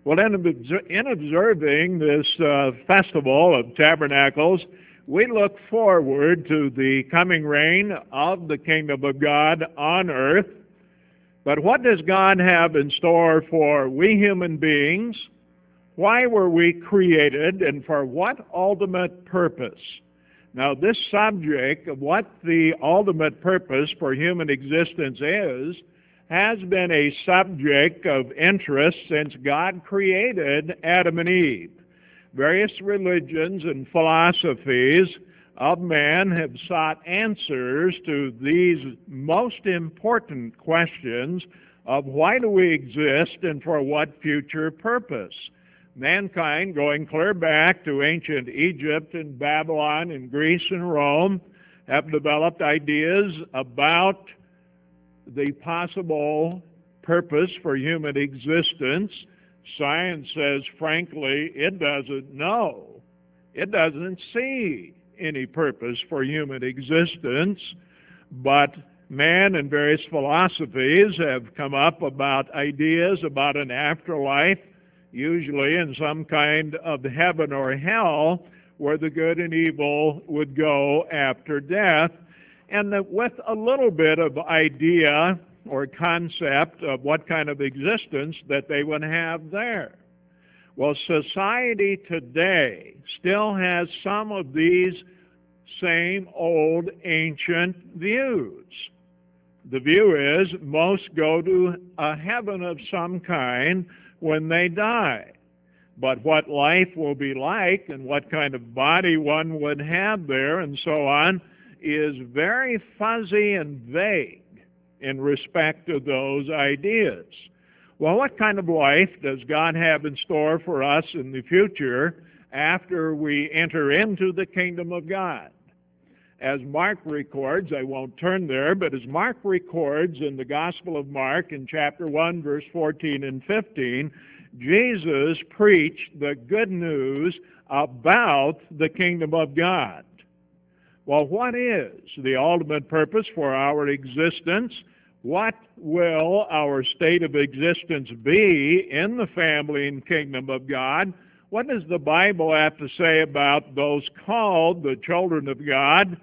Well, in observing this festival of tabernacles, we look forward to the coming reign of the kingdom of God on earth. But what does God have in store for we human beings? Why were we created, and for what ultimate purpose? Now, this subject of what the ultimate purpose for human existence is has been a subject of interest since God created Adam and Eve. Various religions and philosophies of man have sought answers to these most important questions of why do we exist and for what future purpose. Mankind, going clear back to ancient Egypt and Babylon and Greece and Rome, have developed ideas about the possible purpose for human existence. Science says, frankly, it doesn't know. It doesn't see any purpose for human existence, but man and various philosophies have come up about ideas about an afterlife, usually in some kind of heaven or hell, where the good and evil would go after death, and that with a little bit of idea or concept of what kind of existence that they would have there. Well, society today still has some of these same old ancient views. The view is most go to a heaven of some kind when they die. But what life will be like and what kind of body one would have there and so on is very fuzzy and vague in respect to those ideas. Well, what kind of life does God have in store for us in the future after we enter into the kingdom of God? As Mark records, I won't turn there, but as Mark records in the Gospel of Mark in chapter 1, verse 14 and 15, Jesus preached the good news about the kingdom of God. Well, what is the ultimate purpose for our existence? What will our state of existence be in the family and kingdom of God? What does the Bible have to say about those called the children of God?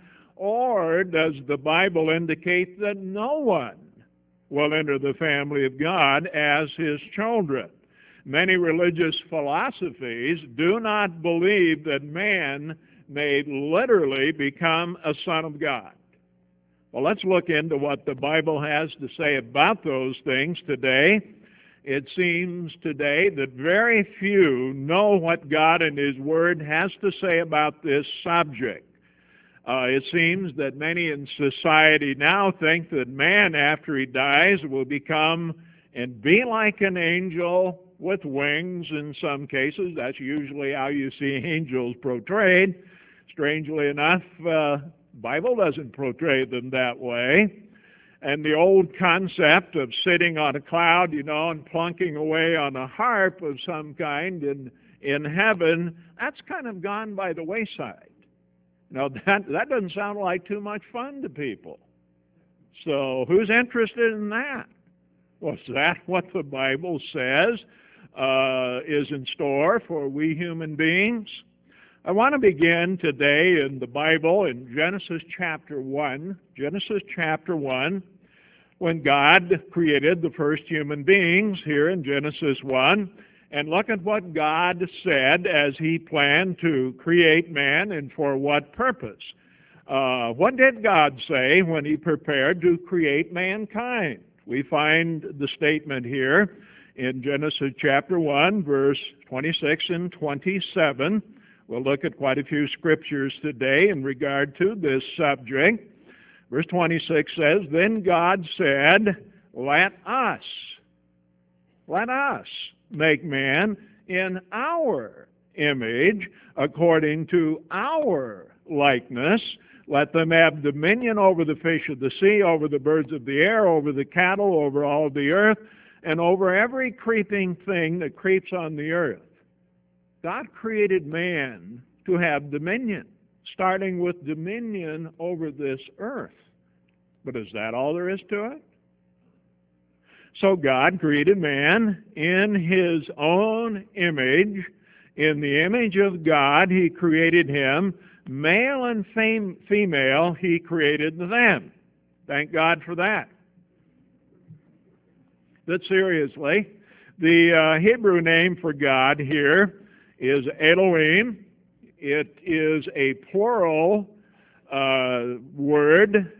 Or does the Bible indicate that no one will enter the family of God as his children? Many religious philosophies do not believe that man may literally become a son of God. Well, let's look into what the Bible has to say about those things today. It seems today that very few know what God in His Word has to say about this subject. It seems that many in society now think that man, after he dies, will become and be like an angel with wings in some cases. That's usually how you see angels portrayed. Strangely enough, Bible doesn't portray them that way. And the old concept of sitting on a cloud, and plunking away on a harp of some kind in heaven, that's kind of gone by the wayside. Now, that doesn't sound like too much fun to people. So who's interested in that? Well, is that what the Bible says is in store for we human beings? I want to begin today in the Bible in Genesis chapter 1. Genesis chapter 1, when God created the first human beings here in Genesis 1. And look at what God said as He planned to create man and for what purpose. What did God say when He prepared to create mankind? We find the statement here in Genesis chapter 1, verse 26 and 27. We'll look at quite a few scriptures today in regard to this subject. Verse 26 says, "Then God said, let us make man in our image, according to our likeness. Let them have dominion over the fish of the sea, over the birds of the air, over the cattle, over all the earth, and over every creeping thing that creeps on the earth." God created man to have dominion, starting with dominion over this earth. But is that all there is to it? So God created man in his own image. In the image of God, he created him. Male and female, he created them. Thank God for that. But seriously, the Hebrew name for God here is Elohim. It is a plural word.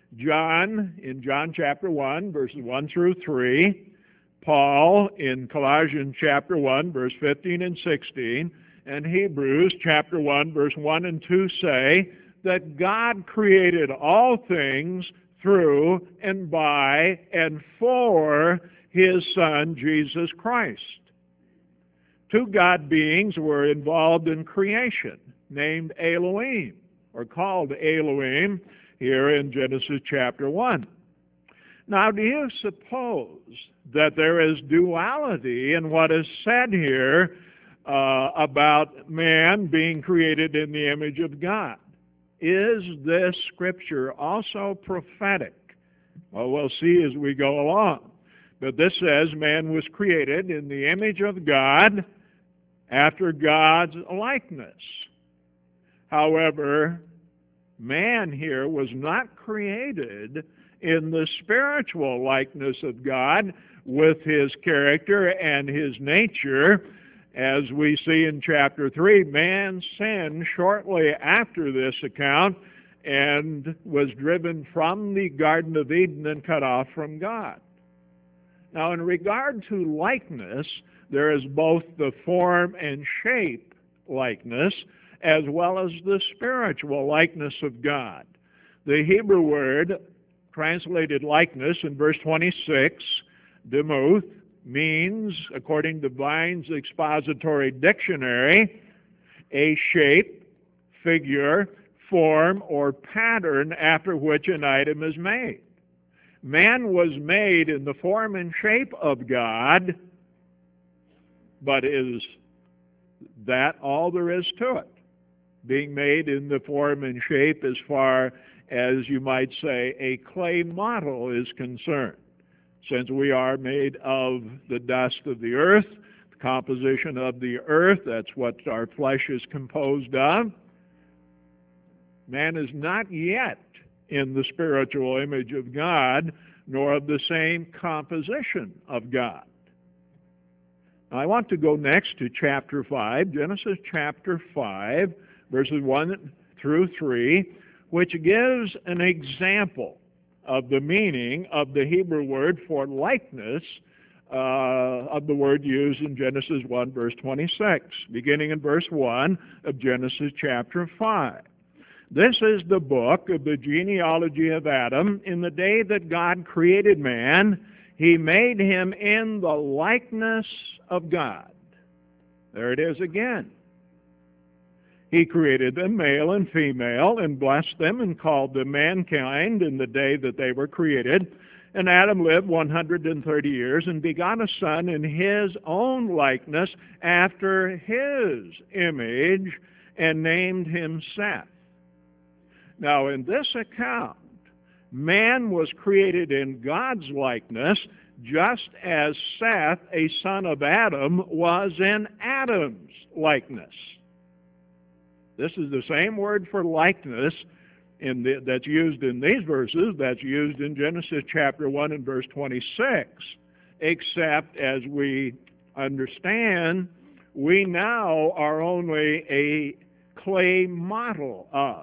In John chapter 1, verses 1 through 3. Paul in Colossians chapter 1, verse 15 and 16. And Hebrews chapter 1, verse 1 and 2 say that God created all things through and by and for his Son, Jesus Christ. Two God beings were involved in creation, named Elohim, or called Elohim, here in Genesis chapter 1. Now, do you suppose that there is duality in what is said here about man being created in the image of God? Is this scripture also prophetic? Well, we'll see as we go along. But this says man was created in the image of God after God's likeness. However, man here was not created in the spiritual likeness of God with his character and his nature. As we see in chapter 3, man sinned shortly after this account and was driven from the Garden of Eden and cut off from God. Now, in regard to likeness, there is both the form and shape likeness, as well as the spiritual likeness of God. The Hebrew word translated likeness in verse 26, demuth, means, according to Vine's Expository Dictionary, a shape, figure, form, or pattern after which an item is made. Man was made in the form and shape of God, but is that all there is to it? Being made in the form and shape as far as, you might say, a clay model is concerned. Since we are made of the dust of the earth, the composition of the earth, that's what our flesh is composed of, man is not yet in the spiritual image of God, nor of the same composition of God. Now, I want to go next to chapter 5, Genesis chapter 5, verses 1 through 3, which gives an example of the meaning of the Hebrew word for likeness of the word used in Genesis 1, verse 26, beginning in verse 1 of Genesis chapter 5. This is the book of the genealogy of Adam. In the day that God created man, he made him in the likeness of God. There it is again. He created them, male and female, and blessed them and called them mankind in the day that they were created. And Adam lived 130 years and begot a son in his own likeness after his image and named him Seth. Now, in this account, man was created in God's likeness, just as Seth, a son of Adam, was in Adam's likeness. This is the same word for likeness that's used in these verses, that's used in Genesis chapter 1 and verse 26, except, as we understand, we now are only a clay model of,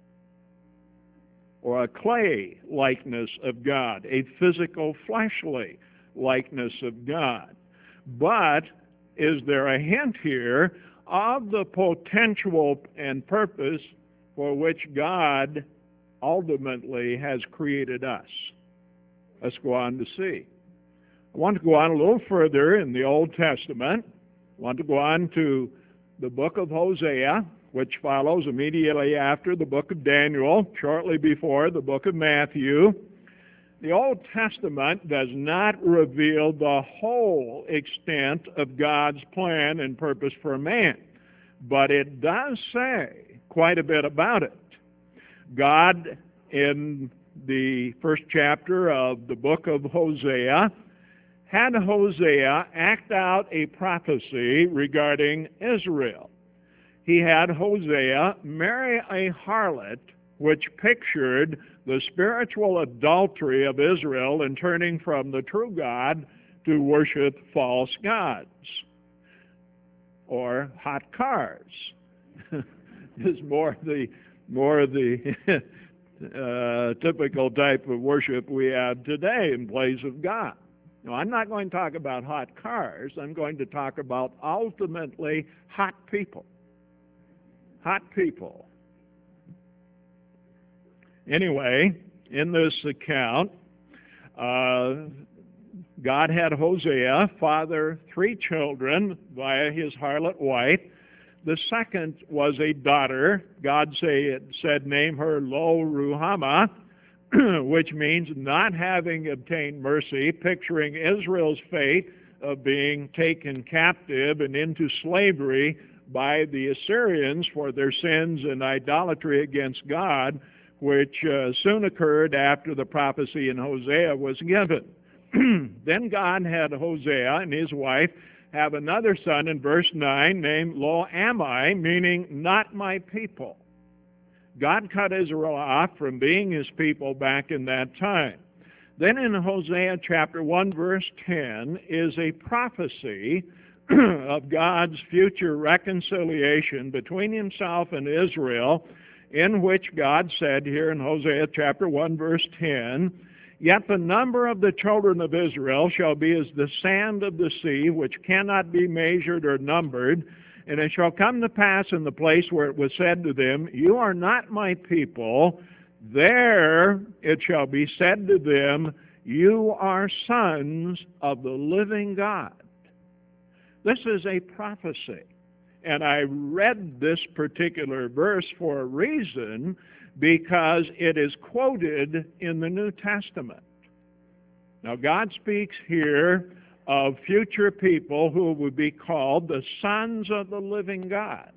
or a clay likeness of God, a physical, fleshly likeness of God. But is there a hint here of the potential and purpose for which God ultimately has created us? Let's go on to see. I want to go on a little further in the Old Testament. I want to go on to the book of Hosea, which follows immediately after the book of Daniel, shortly before the book of Matthew. The Old Testament does not reveal the whole extent of God's plan and purpose for man, but it does say quite a bit about it. God, in the first chapter of the book of Hosea, had Hosea act out a prophecy regarding Israel. He had Hosea marry a harlot, which pictured the spiritual adultery of Israel in turning from the true God to worship false gods, or hot cars. Is more the typical type of worship we have today in place of God. Now, I'm not going to talk about hot cars. I'm going to talk about ultimately hot people. Hot people. Anyway, in this account, God had Hosea father 3 children via his harlot wife. The second was a daughter. God said, name her Lo-Ruhamah, which means not having obtained mercy, picturing Israel's fate of being taken captive and into slavery by the Assyrians for their sins and idolatry against God, which soon occurred after the prophecy in Hosea was given. Then God had Hosea and his wife have another son in verse 9 named Lo-Ammi, meaning not my people. God cut Israel off from being his people back in that time. Then in Hosea chapter 1 verse 10 is a prophecy of God's future reconciliation between himself and Israel, in which God said here in Hosea chapter 1 verse 10, yet the number of the children of Israel shall be as the sand of the sea, which cannot be measured or numbered. And it shall come to pass in the place where it was said to them, you are not my people, there it shall be said to them, you are sons of the living God. This is a prophecy. And I read this particular verse for a reason, because it is quoted in the New Testament. Now, God speaks here of future people who would be called the sons of the living God.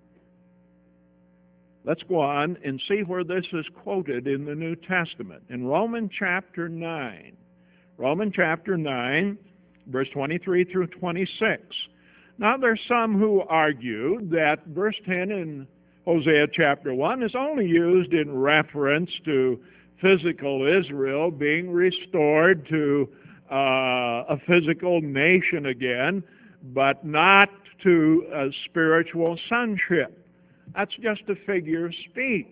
Let's go on and see where this is quoted in the New Testament. In Romans chapter 9. Romans chapter 9, verse 23 through 26. Now, there's some who argue that verse 10 in Hosea chapter 1 is only used in reference to physical Israel being restored to a physical nation again, but not to a spiritual sonship. That's just a figure of speech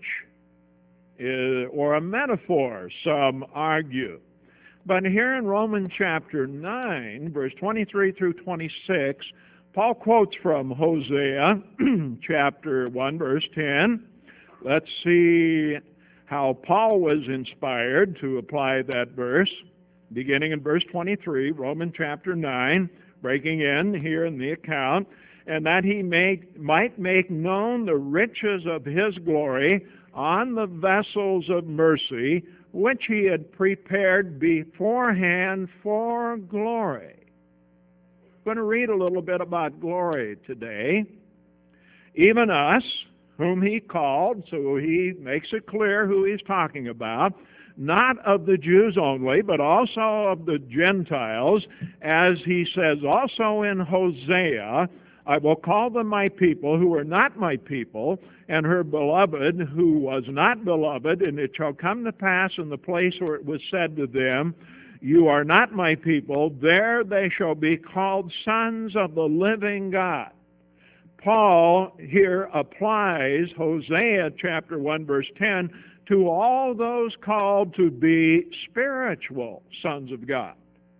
or a metaphor, some argue. But here in Romans chapter 9, verse 23 through 26, Paul quotes from Hosea chapter 1, verse 10. Let's see how Paul was inspired to apply that verse. Beginning in verse 23, Romans chapter 9, breaking in here in the account, and that he might make known the riches of his glory on the vessels of mercy, which he had prepared beforehand for glory. I'm going to read a little bit about glory today. Even us, whom he called, so he makes it clear who he's talking about, not of the Jews only, but also of the Gentiles, as he says also in Hosea, I will call them my people who are not my people, and her beloved who was not beloved, and it shall come to pass in the place where it was said to them, you are not my people, there they shall be called sons of the living God. Paul here applies Hosea chapter 1 verse 10 to all those called to be spiritual sons of God.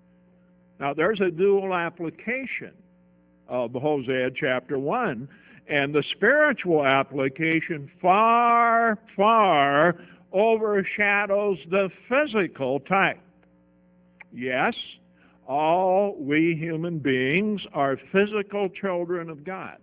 Now there's a dual application of Hosea chapter 1, and the spiritual application far, far overshadows the physical type. Yes, all we human beings are physical children of God.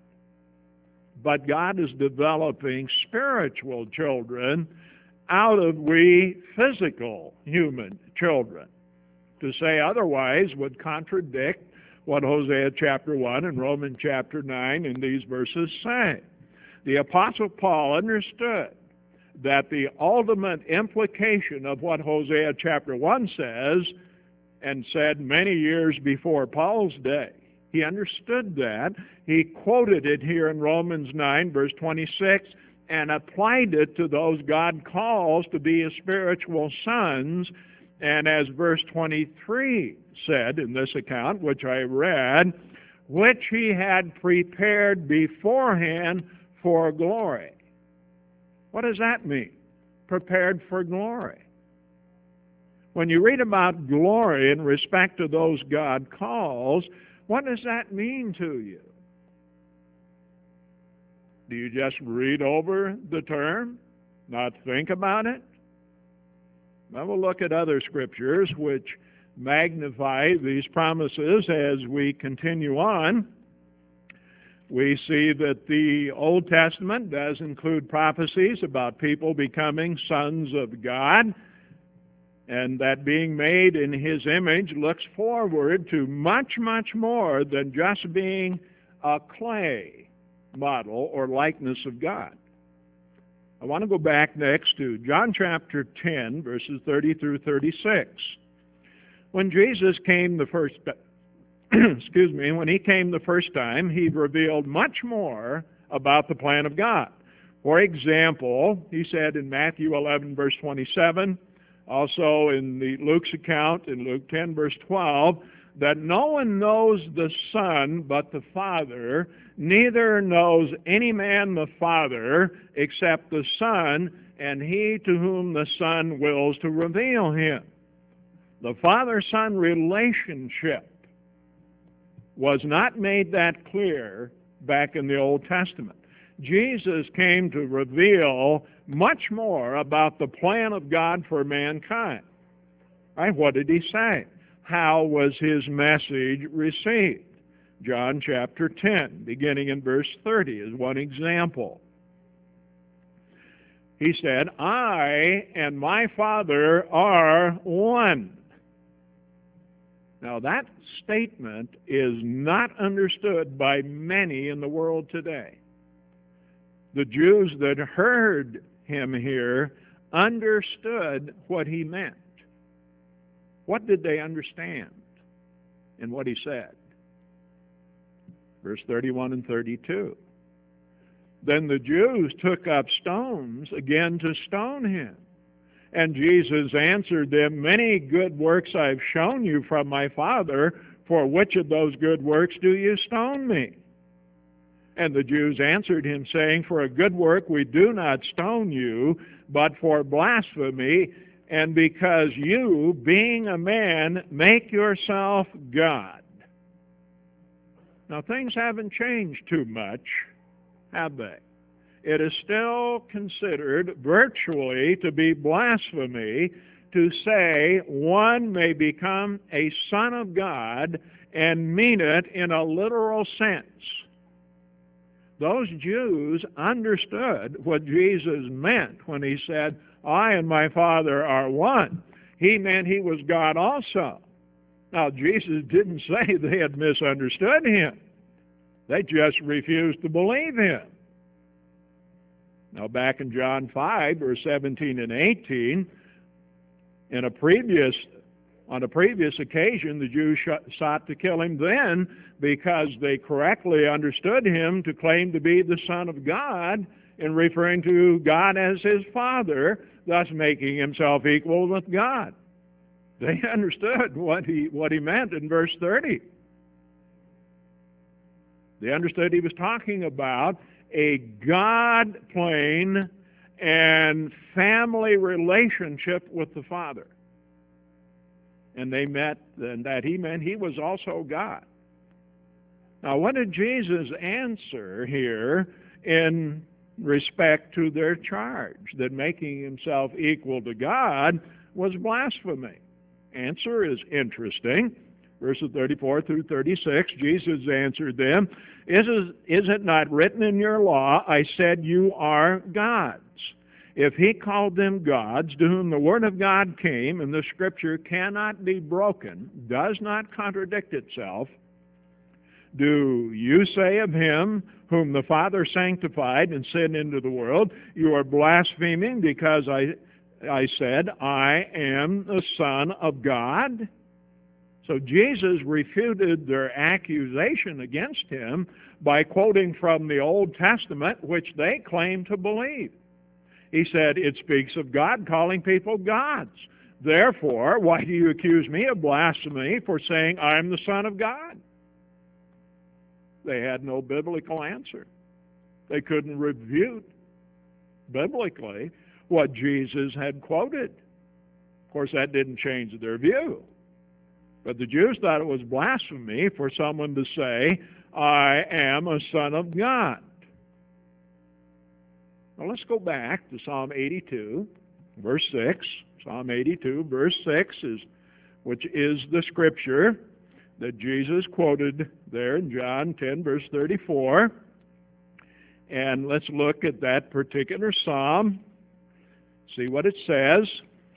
But God is developing spiritual children out of we physical human children. To say otherwise would contradict what Hosea chapter 1 and Romans chapter 9 in these verses say. The Apostle Paul understood that the ultimate implication of what Hosea chapter 1 says and said many years before Paul's day. He understood that. He quoted it here in Romans 9, verse 26, and applied it to those God calls to be his spiritual sons. And as verse 23 said in this account, which I read, which he had prepared beforehand for glory. What does that mean? Prepared for glory. When you read about glory in respect to those God calls, what does that mean to you? Do you just read over the term, not think about it? Now we'll look at other scriptures which magnify these promises as we continue on. We see that the Old Testament does include prophecies about people becoming sons of God, and that being made in his image looks forward to much, much more than just being a clay model or likeness of God. I want to go back next to John chapter 10, verses 30 through 36. When Jesus came the first when he came the first time, he revealed much more about the plan of God. For example, he said in Matthew 11, verse 27, also in the Luke's account in Luke 10, verse 12, that no one knows the Son but the Father, neither knows any man the Father except the Son, and he to whom the Son wills to reveal him. The Father-Son relationship was not made that clear back in the Old Testament. Jesus came to reveal much more about the plan of God for mankind. Right? What did he say? How was his message received? John chapter 10, beginning in verse 30, is one example. He said, I and my Father are one. Now that statement is not understood by many in the world today. The Jews that heard him here understood what he meant. What did they understand in what he said? Verse 31 and 32. Then the Jews took up stones again to stone him. And Jesus answered them, many good works I've shown you from my Father. For which of those good works do you stone me? And the Jews answered him, saying, for a good work we do not stone you, but for blasphemy, and because you, being a man, make yourself God. Now, things haven't changed too much, have they? It is still considered virtually to be blasphemy to say one may become a son of God and mean it in a literal sense. Those Jews understood what Jesus meant when he said, I and my Father are one. He meant he was God also. Now, Jesus didn't say they had misunderstood him. They just refused to believe him. Now, back in John 5, verse 17 and 18, on a previous occasion, the Jews sought to kill him then because they correctly understood him to claim to be the Son of God in referring to God as his Father, thus making himself equal with God. They understood what he meant in verse 30. They understood he was talking about a God-plane and family relationship with the Father. And they met, and that he meant he was also God. Now, what did Jesus answer here in respect to their charge that making himself equal to God was blasphemy? Answer is interesting. Verses 34 through 36, Jesus answered them, Is it not written in your law, I said you are gods? If he called them gods, to whom the word of God came, and the scripture cannot be broken, does not contradict itself, do you say of him whom the Father sanctified and sent into the world, you are blaspheming because I said, I am the Son of God? So Jesus refuted their accusation against him by quoting from the Old Testament, which they claim to believe. He said, it speaks of God calling people gods. Therefore, why do you accuse me of blasphemy for saying I am the Son of God? They had no biblical answer. They couldn't refute biblically what Jesus had quoted. Of course, that didn't change their view. But the Jews thought it was blasphemy for someone to say, I am a son of God. Now let's go back to Psalm 82, verse 6. Psalm 82, verse 6, which is the scripture that Jesus quoted there in John 10, verse 34. And let's look at that particular psalm, see what it says.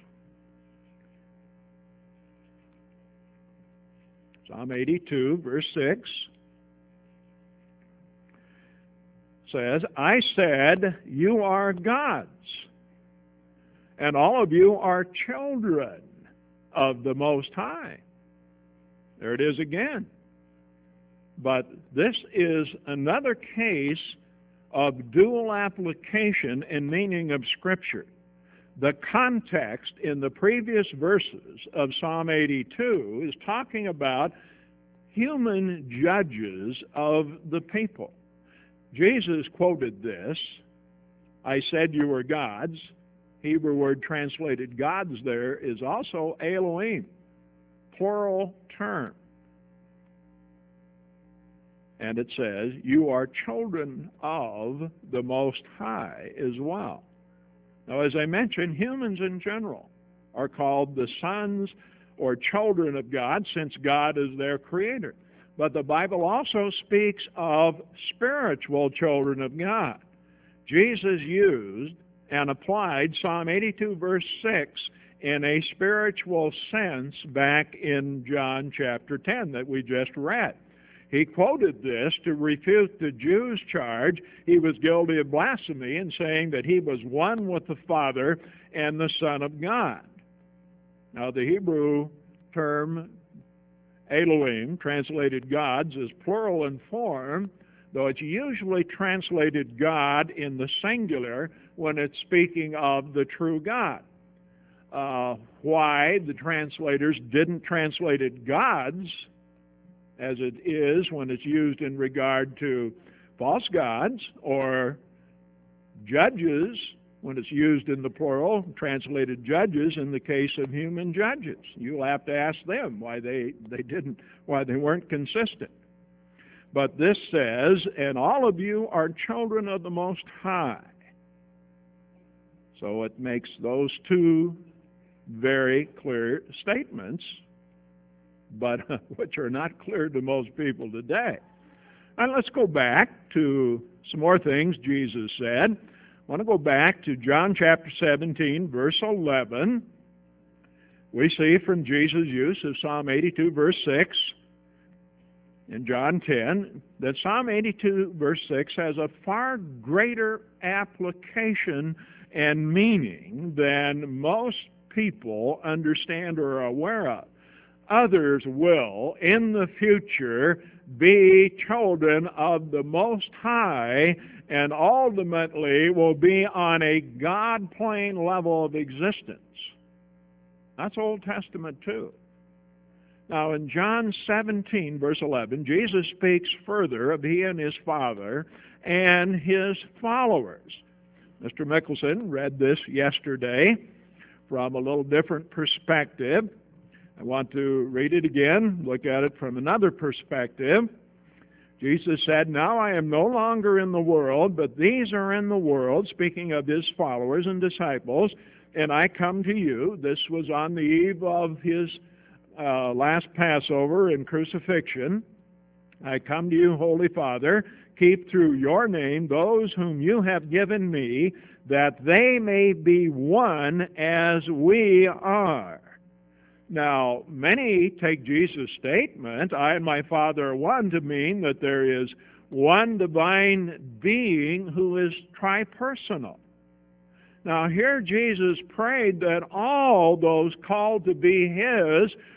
Psalm 82, verse 6 says, I said, you are gods, and all of you are children of the Most High. There it is again. But this is another case of dual application and meaning of Scripture. The context in the previous verses of Psalm 82 is talking about human judges of the people. Jesus quoted this, I said you were gods. Hebrew word translated gods there is also Elohim, plural term. And it says, you are children of the Most High as well. Now, as I mentioned, humans in general are called the sons or children of God, since God is their creator. But the Bible also speaks of spiritual children of God. Jesus used and applied Psalm 82, verse 6 in a spiritual sense back in John chapter 10 that we just read. He quoted this to refute the Jews' charge he was guilty of blasphemy in saying that he was one with the Father and the Son of God. Now, the Hebrew term Elohim, translated gods, is plural in form, though it's usually translated God in the singular when it's speaking of the true God. Why the translators didn't translate it gods, as it is when it's used in regard to false gods, or judges when it's used in the plural, translated judges in the case of human judges. You'll have to ask them why they weren't consistent. But this says, and all of you are children of the Most High. So it makes those two very clear statements, but which are not clear to most people today. And let's go back to some more things Jesus said. I want to go back to John chapter 17, verse 11. We see from Jesus' use of Psalm 82, verse 6, in John 10, that Psalm 82, verse 6 has a far greater application and meaning than most people understand or are aware of. Others will, in the future, be children of the Most High and ultimately will be on a God-plane level of existence. That's Old Testament too. Now in John 17, verse 11, Jesus speaks further of he and his Father and his followers. Mr. Mickelson read this yesterday from a little different perspective. I want to read it again, look at it from another perspective. Jesus said, now I am no longer in the world, but these are in the world, speaking of his followers and disciples, and I come to you. This was on the eve of his last Passover and crucifixion. I come to you, Holy Father, keep through your name those whom you have given me, that they may be one as we are. Now, many take Jesus' statement, I and my Father are one, to mean that there is one divine being who is tripersonal. Now, here Jesus prayed that all those called to be his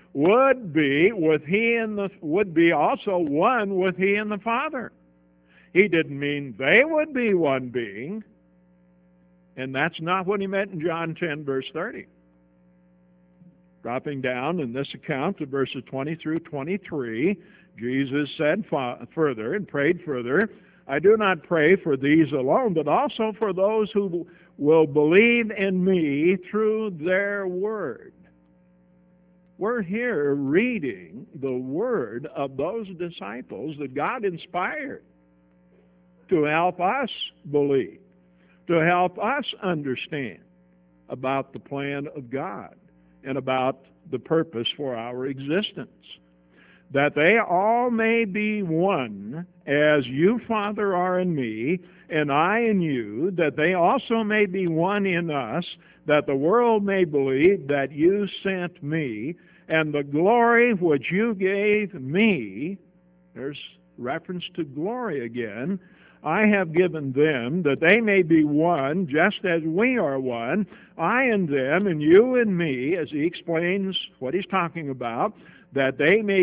would be also one with He and the Father. He didn't mean they would be one being, and that's not what He meant in John 10, verse 30. Dropping down in this account to verses 20 through 23, Jesus said further and prayed further, I do not pray for these alone, but also for those who will believe in me through their word. We're here reading the word of those disciples that God inspired to help us believe, to help us understand about the plan of God and about the purpose for our existence. That they all may be one, as you, Father, are in me, and I in you, that they also may be one in us, that the world may believe that you sent me, and the glory which you gave me, there's reference to glory again, I have given them, that they may be one, just as we are one, I and them, and you and me, as he explains what he's talking about, that they may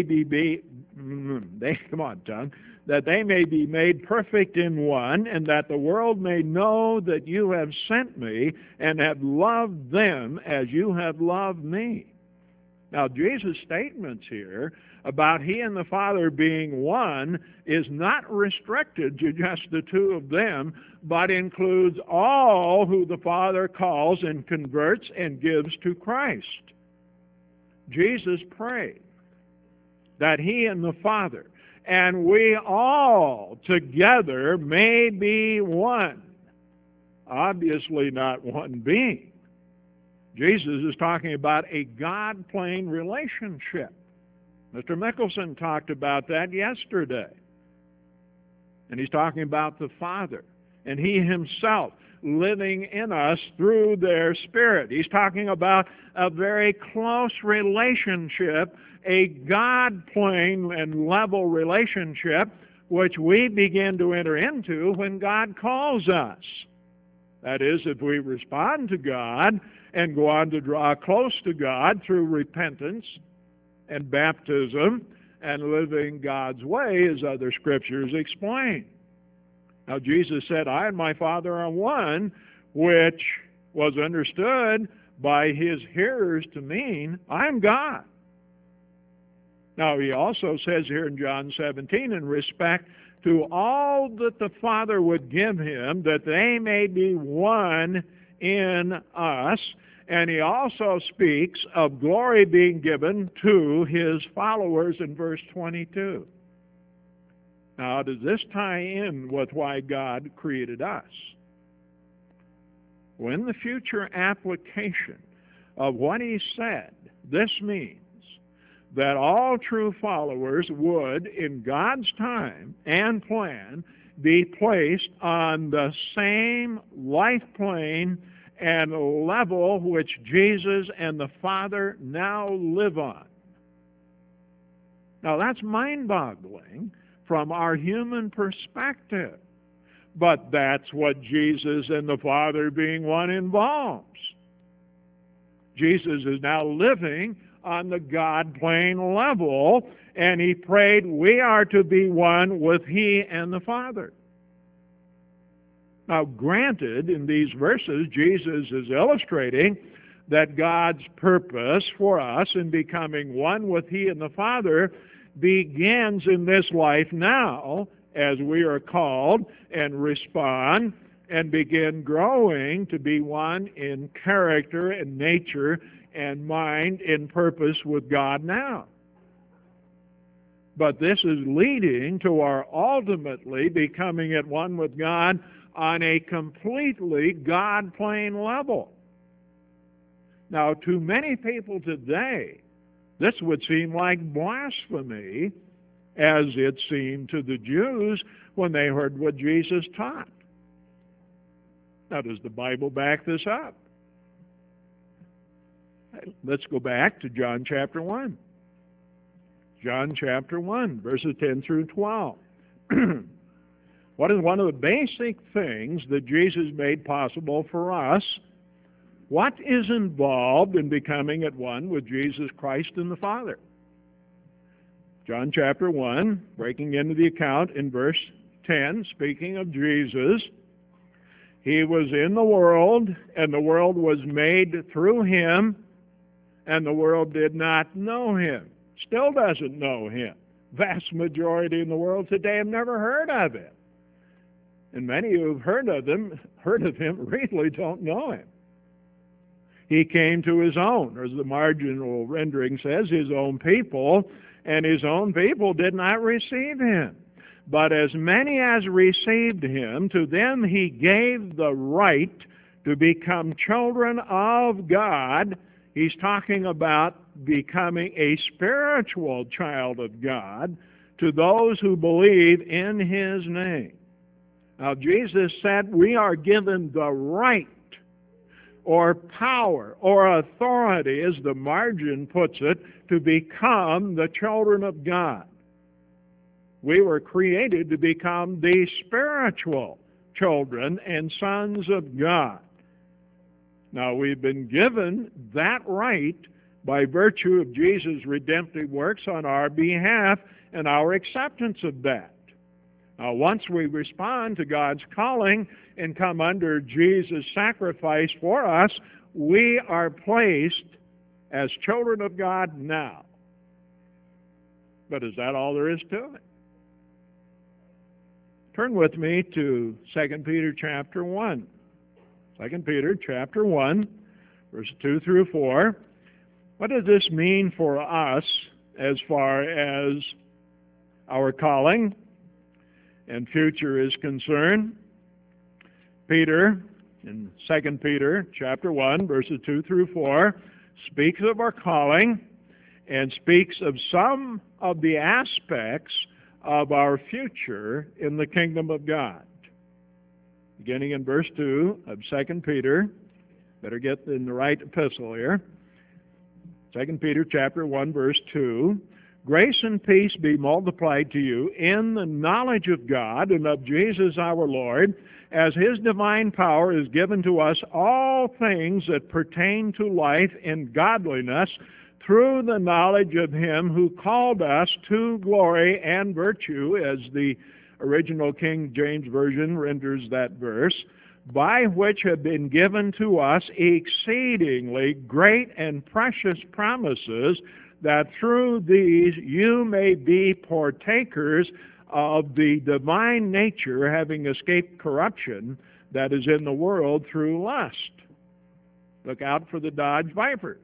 that they may be made perfect in one, and that the world may know that you have sent me, and have loved them as you have loved me. Now, Jesus' statements here about He and the Father being one is not restricted to just the two of them, but includes all who the Father calls and converts and gives to Christ. Jesus prayed that He and the Father and we all together may be one. Obviously not one being. Jesus is talking about a God-plane relationship. Mr. Mickelson talked about that yesterday. And he's talking about the Father and He Himself living in us through their Spirit. He's talking about a very close relationship, a God-plane and level relationship, which we begin to enter into when God calls us. That is, if we respond to God and go on to draw close to God through repentance and baptism and living God's way, as other scriptures explain. Now, Jesus said, I and my Father are one, which was understood by His hearers to mean, I'm God. Now, He also says here in John 17, in respect to all that the Father would give Him, that they may be one in us. And He also speaks of glory being given to His followers in verse 22. Now, does this tie in with why God created us? Well, in the future application of what He said, this means that all true followers would, in God's time and plan, be placed on the same life plane and level which Jesus and the Father now live on. Now, that's mind-boggling from our human perspective, but that's what Jesus and the Father being one involves. Jesus is now living on the God-plane level, and He prayed we are to be one with He and the Father. Now, granted, in these verses, Jesus is illustrating that God's purpose for us in becoming one with He and the Father begins in this life now, as we are called and respond and begin growing to be one in character and nature and mind in purpose with God now. But this is leading to our ultimately becoming at one with God on a completely God-plane level. Now, to many people today, this would seem like blasphemy, as it seemed to the Jews when they heard what Jesus taught. Now, does the Bible back this up? Let's go back to John chapter 1. John chapter 1, verses 10 through 12. What is one of the basic things that Jesus made possible for us What is involved in becoming at one with Jesus Christ and the Father? John chapter 1, breaking into the account in verse 10, speaking of Jesus, He was in the world, and the world was made through Him, and the world did not know Him. Still doesn't know Him. Vast majority in the world today have never heard of Him. And many who've heard of Him really don't know Him. He came to His own, or as the marginal rendering says, His own people, and His own people did not receive Him. But as many as received Him, to them He gave the right to become children of God. He's talking about becoming a spiritual child of God to those who believe in His name. Now, Jesus said we are given the right or power or authority, as the margin puts it, to become the children of God. We were created to become the spiritual children and sons of God. Now, we've been given that right by virtue of Jesus' redemptive works on our behalf and our acceptance of that. Now, once we respond to God's calling and come under Jesus' sacrifice for us, we are placed as children of God now. But is that all there is to it? Turn with me to 2 Peter chapter 1. 2 Peter chapter 1, verses 2 through 4. What does this mean for us as far as our calling and future is concerned? Peter, in 2 Peter chapter 1, verses 2 through 4, speaks of our calling and speaks of some of the aspects of our future in the kingdom of God. Beginning in verse 2 of 2 Peter, better get in the right epistle here. 2 Peter chapter 1, verse 2, grace and peace be multiplied to you in the knowledge of God and of Jesus our Lord, as His divine power is given to us all things that pertain to life and godliness through the knowledge of Him who called us to glory and virtue, as the original King James Version renders that verse, by which have been given to us exceedingly great and precious promises, that through these you may be partakers of the divine nature, having escaped corruption that is in the world through lust. Look out for the Dodge Vipers.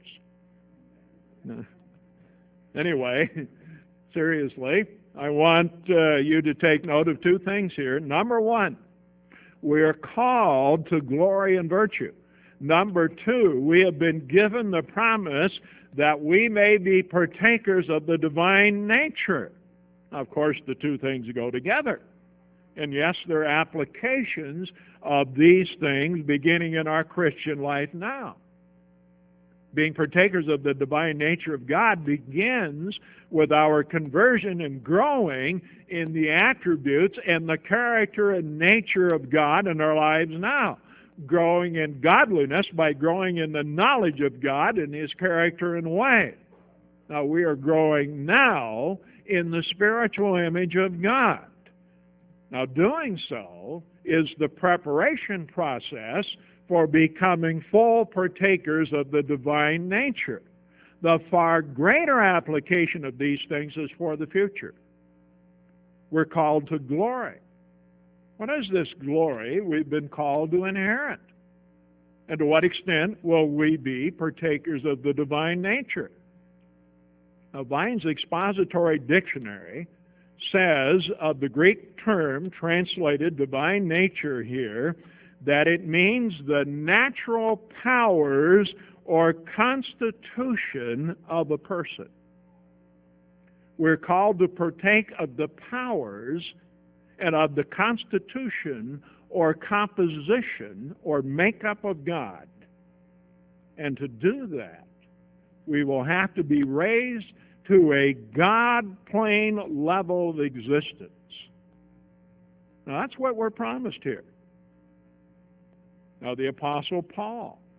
Anyway, seriously, I want you to take note of two things here. Number one, we are called to glory and virtue. Number two, we have been given the promise that we may be partakers of the divine nature. Now, of course, the two things go together. And yes, there are applications of these things beginning in our Christian life now. Being partakers of the divine nature of God begins with our conversion and growing in the attributes and the character and nature of God in our lives now. Growing in godliness by growing in the knowledge of God and His character and way. Now, we are growing now in the spiritual image of God. Now, doing so is the preparation process for becoming full partakers of the divine nature. The far greater application of these things is for the future. We're called to glory. What is this glory we've been called to inherit? And to what extent will we be partakers of the divine nature? Now, Vine's Expository Dictionary says of the Greek term translated divine nature here, that it means the natural powers or constitution of a person. We're called to partake of the powers and of the constitution or composition or makeup of God. And to do that, we will have to be raised to a God-plane level of existence. Now, that's what we're promised here. Now, the Apostle Paul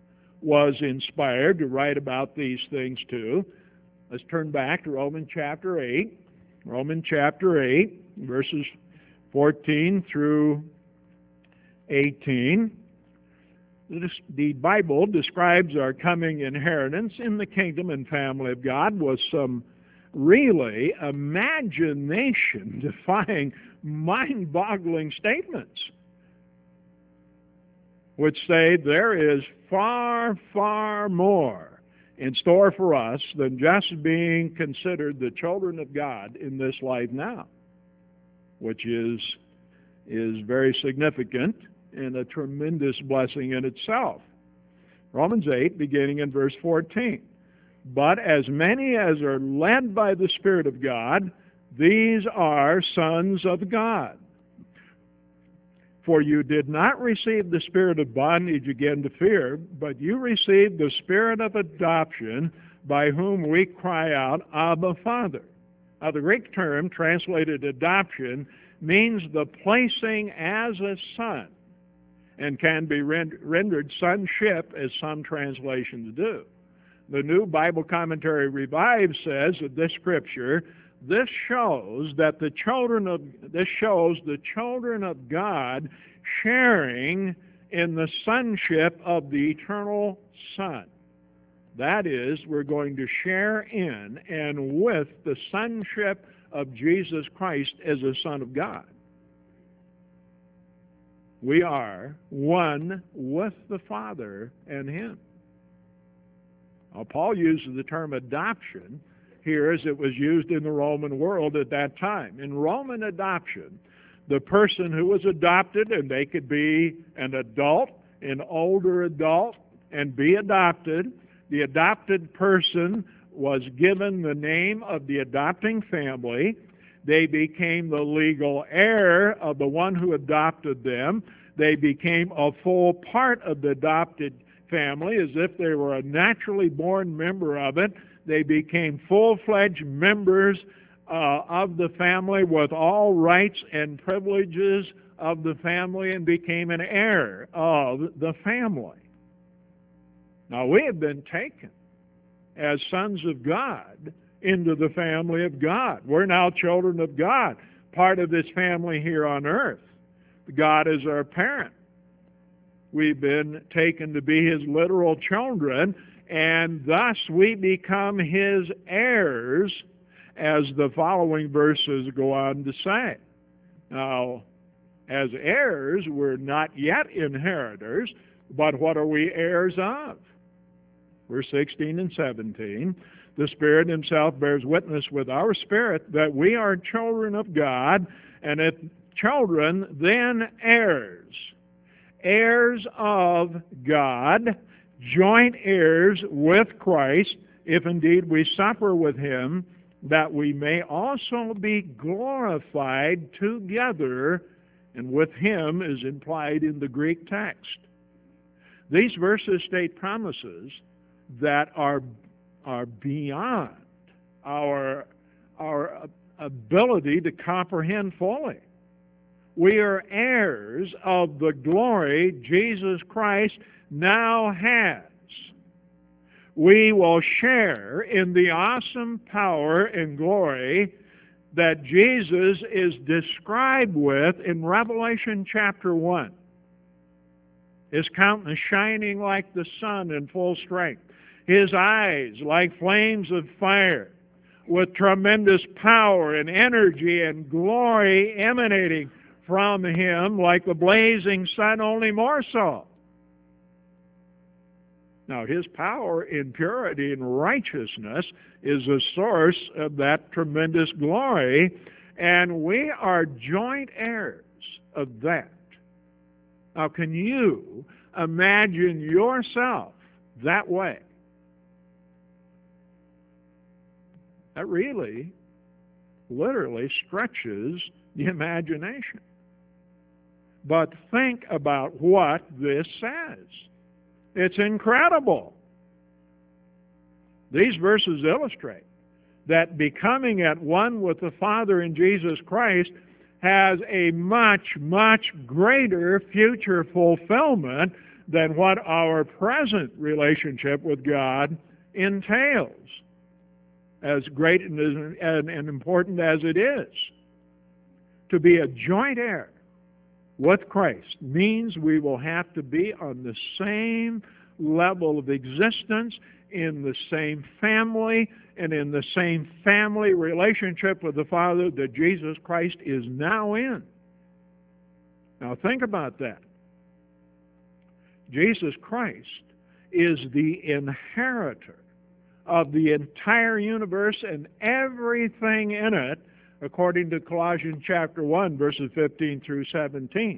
was inspired to write about these things too. Let's turn back to Romans chapter 8. Romans chapter 8, verses 14 through 18. The Bible describes our coming inheritance in the kingdom and family of God with some really imagination-defying, mind-boggling statements, which say there is far, far more in store for us than just being considered the children of God in this life now, which is very significant and a tremendous blessing in itself. Romans 8, beginning in verse 14. But as many as are led by the Spirit of God, these are sons of God. For you did not receive the spirit of bondage again to fear, but you received the spirit of adoption, by whom we cry out, Abba, Father. Now, the Greek term translated adoption means the placing as a son, and can be rendered sonship, as some translations do. The New Bible Commentary Revive says of this scripture, this shows the children of God sharing in the sonship of the eternal Son. That is, we're going to share in and with the sonship of Jesus Christ as a Son of God. We are one with the Father and Him. Now, Paul uses the term adoption here as it was used in the Roman world at that time. In Roman adoption, the person who was adopted, and they could be an adult, an older adult, and be adopted, the adopted person was given the name of the adopting family. They became the legal heir of the one who adopted them. They became a full part of the adopted family, as if they were a naturally born member of it. They became full-fledged members of the family with all rights and privileges of the family, and became an heir of the family. Now, we have been taken as sons of God into the family of God. We're now children of God, part of this family here on earth. God is our parent. We've been taken to be His literal children, and thus we become His heirs, as the following verses go on to say. Now, as heirs, we're not yet inheritors, but what are we heirs of? Verse 16 and 17, the Spirit Himself bears witness with our spirit that we are children of God, and if children, then heirs. Heirs of God, joint heirs with Christ, if indeed we suffer with Him, that we may also be glorified together, and with Him is implied in the Greek text. These verses state promises that are beyond our ability to comprehend fully. We are heirs of the glory Jesus Christ now has. We will share in the awesome power and glory that Jesus is described with in Revelation chapter 1. His countenance shining like the sun in full strength. His eyes like flames of fire, with tremendous power and energy and glory emanating from Him like the blazing sun, only more so. Now, His power in purity and righteousness is the source of that tremendous glory, and we are joint heirs of that. Now, can you imagine yourself that way? That really, literally stretches the imagination. But think about what this says. It's incredible. These verses illustrate that becoming at one with the Father in Jesus Christ has a much, much greater future fulfillment than what our present relationship with God entails, as great and important as it is. To be a joint heir with Christ means we will have to be on the same level of existence, in the same family, and in the same family relationship with the Father that Jesus Christ is now in. Now think about that. Jesus Christ is the inheritor of the entire universe and everything in it, according to Colossians chapter 1, verses 15 through 17.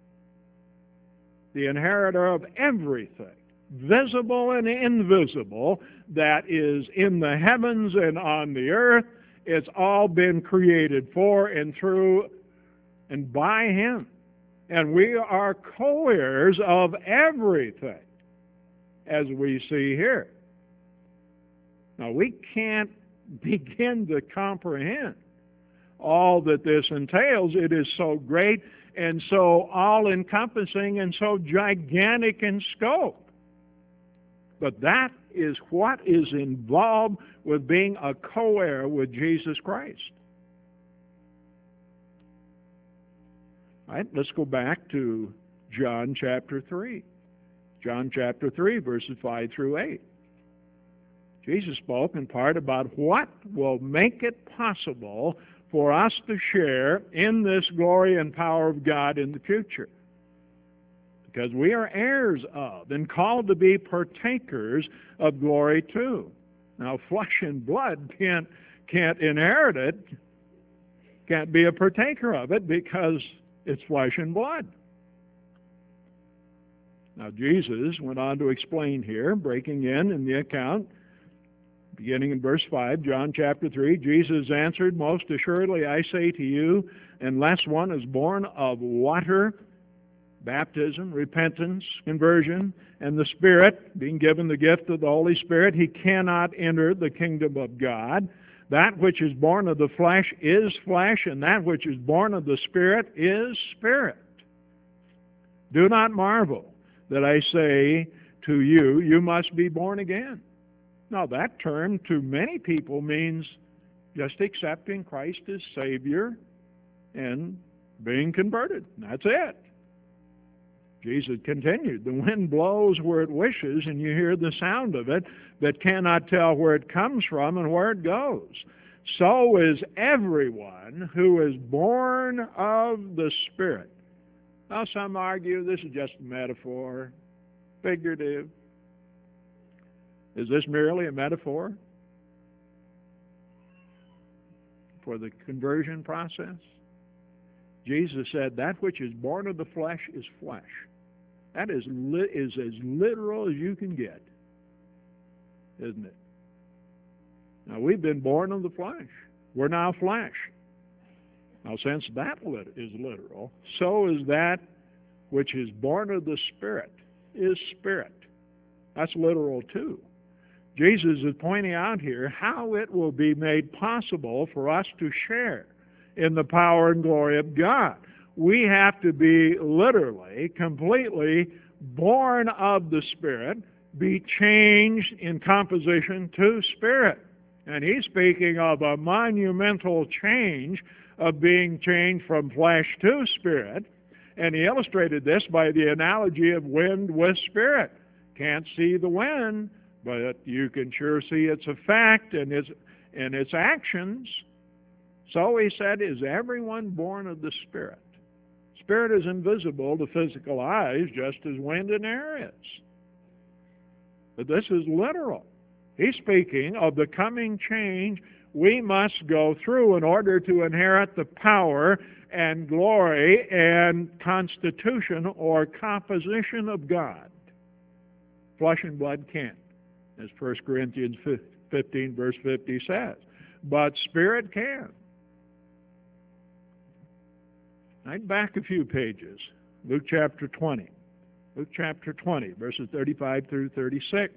The inheritor of everything, visible and invisible, that is in the heavens and on the earth. It's all been created for and through and by Him. And we are co-heirs of everything, as we see here. Now, we can't begin to comprehend all that this entails. It is so great and so all-encompassing and so gigantic in scope. But that is what is involved with being a co-heir with Jesus Christ. All right, let's go back to John chapter 3. John chapter 3, verses 5 through 8. Jesus spoke in part about what will make it possible for us to share in this glory and power of God in the future. Because we are heirs of and called to be partakers of glory too. Now, flesh and blood can't inherit it, can't be a partaker of it because it's flesh and blood. Now, Jesus went on to explain here, breaking in the account, beginning in verse 5, John chapter 3, Jesus answered, "Most assuredly I say to you, unless one is born of water," baptism, repentance, conversion, and the Spirit, being given the gift of the Holy Spirit, he cannot enter the kingdom of God. That which is born of the flesh is flesh, and that which is born of the Spirit is spirit. Do not marvel that I say to you, you must be born again. Now, that term to many people means just accepting Christ as Savior and being converted. That's it. Jesus continued, the wind blows where it wishes, and you hear the sound of it, but cannot tell where it comes from and where it goes. So is everyone who is born of the Spirit. Now, some argue this is just a metaphor, figurative. Is this merely a metaphor for the conversion process? Jesus said, that which is born of the flesh is flesh. That is as literal as you can get, isn't it? Now, we've been born of the flesh. We're now flesh. Now, since that is literal, so is that which is born of the Spirit is spirit. That's literal too. Jesus is pointing out here how it will be made possible for us to share in the power and glory of God. We have to be literally, completely born of the Spirit, be changed in composition to Spirit. And he's speaking of a monumental change of being changed from flesh to Spirit. And he illustrated this by the analogy of wind with Spirit. Can't see the wind, but you can sure see its effect and its actions. So he said, is everyone born of the Spirit? Spirit is invisible to physical eyes, just as wind and air is. But this is literal. He's speaking of the coming change we must go through in order to inherit the power and glory and constitution or composition of God. Flesh and blood can't, as 1 Corinthians 15, verse 50 says. But Spirit can. I'd back a few pages. Luke chapter 20. Luke chapter 20, verses 35 through 36.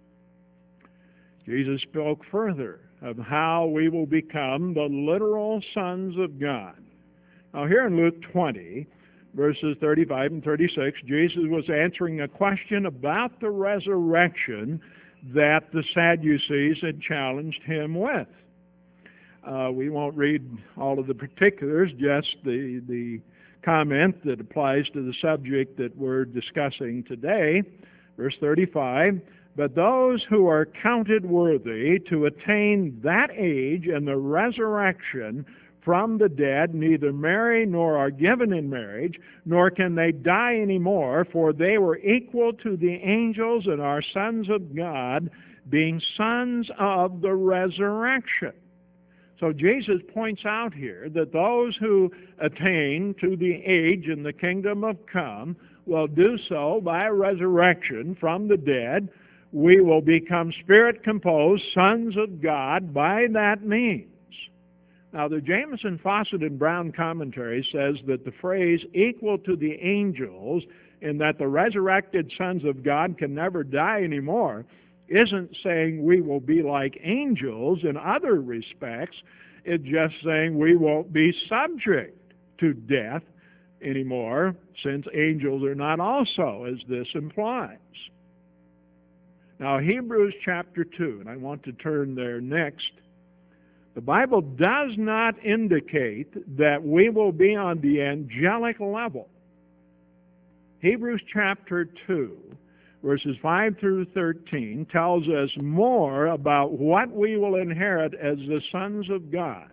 Jesus spoke further of how we will become the literal sons of God. Now here in Luke 20, verses 35 and 36, Jesus was answering a question about the resurrection that the Sadducees had challenged him with. We won't read all of the particulars, just the comment that applies to the subject that we're discussing today. Verse 35, but those who are counted worthy to attain that age and the resurrection from the dead neither marry nor are given in marriage, nor can they die any more, for they were equal to the angels and are sons of God, being sons of the resurrection. So Jesus points out here that those who attain to the age in the kingdom of come will do so by resurrection from the dead. We will become spirit-composed sons of God by that means. Now, the Jamieson, Fausset, and Brown commentary says that the phrase equal to the angels, in that the resurrected sons of God can never die anymore, isn't saying we will be like angels in other respects. It's just saying we won't be subject to death anymore, since angels are not also, as this implies. Now, Hebrews chapter 2, and I want to turn there next. The Bible does not indicate that we will be on the angelic level. Hebrews chapter 2, verses 5 through 13, tells us more about what we will inherit as the sons of God.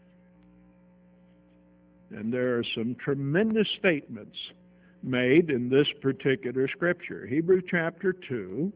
And there are some tremendous statements made in this particular scripture. Hebrews chapter 2,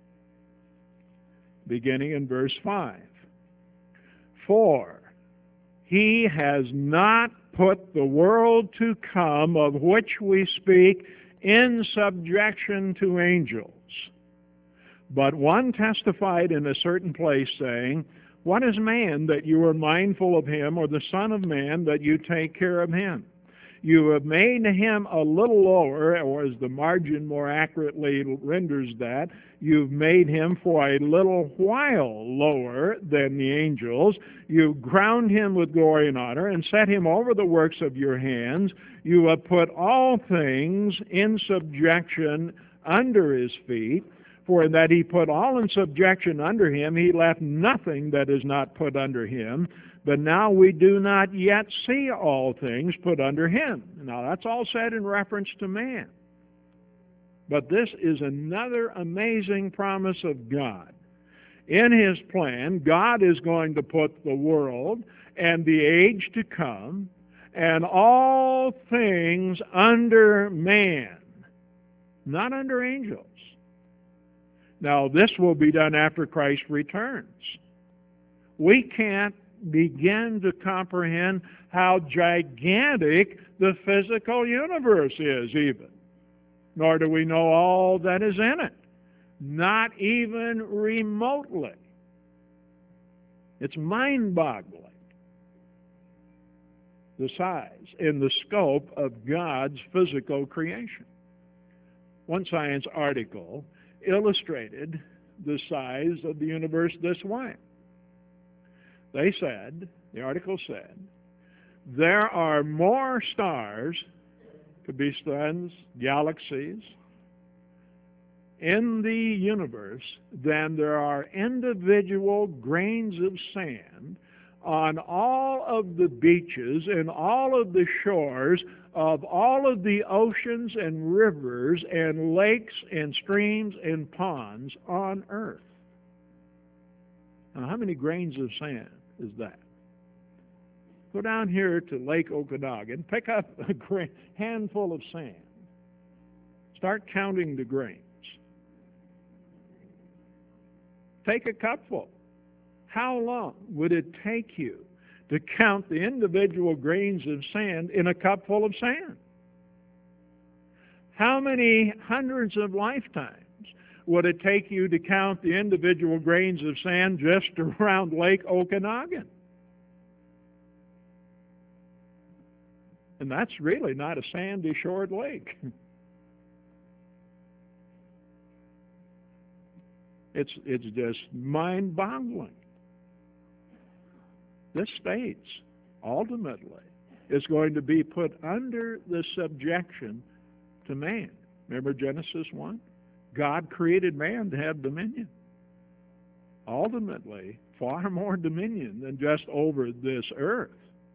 beginning in verse 5. For he has not put the world to come of which we speak in subjection to angels. But one testified in a certain place, saying, what is man that you are mindful of him, or the son of man that you take care of him? You have made him a little lower, or as the margin more accurately renders that, you've made him for a little while lower than the angels. You crowned him with glory and honor, and set him over the works of your hands. You have put all things in subjection under his feet. For in that he put all in subjection under him, he left nothing that is not put under him. But now we do not yet see all things put under him. Now that's all said in reference to man. But this is another amazing promise of God. In his plan, God is going to put the world and the age to come and all things under man, not under angels. Now, this will be done after Christ returns. We can't begin to comprehend how gigantic the physical universe is even, nor do we know all that is in it, not even remotely. It's mind-boggling, the size and the scope of God's physical creation. One science article illustrated the size of the universe this way. They said, the article said, there are more stars, could be suns, galaxies, in the universe than there are individual grains of sand on all of the beaches and all of the shores of all of the oceans and rivers and lakes and streams and ponds on earth. Now, how many grains of sand is that? Go down here to Lake Okanagan, pick up a handful of sand. Start counting the grains. Take a cupful. How long would it take you to count the individual grains of sand in a cup full of sand? How many hundreds of lifetimes would it take you to count the individual grains of sand just around Lake Okanagan? And that's really not a sandy shored lake. It's just mind-boggling. This states, ultimately, is going to be put under the subjection to man. Remember Genesis 1? God created man to have dominion. Ultimately, far more dominion than just over this earth.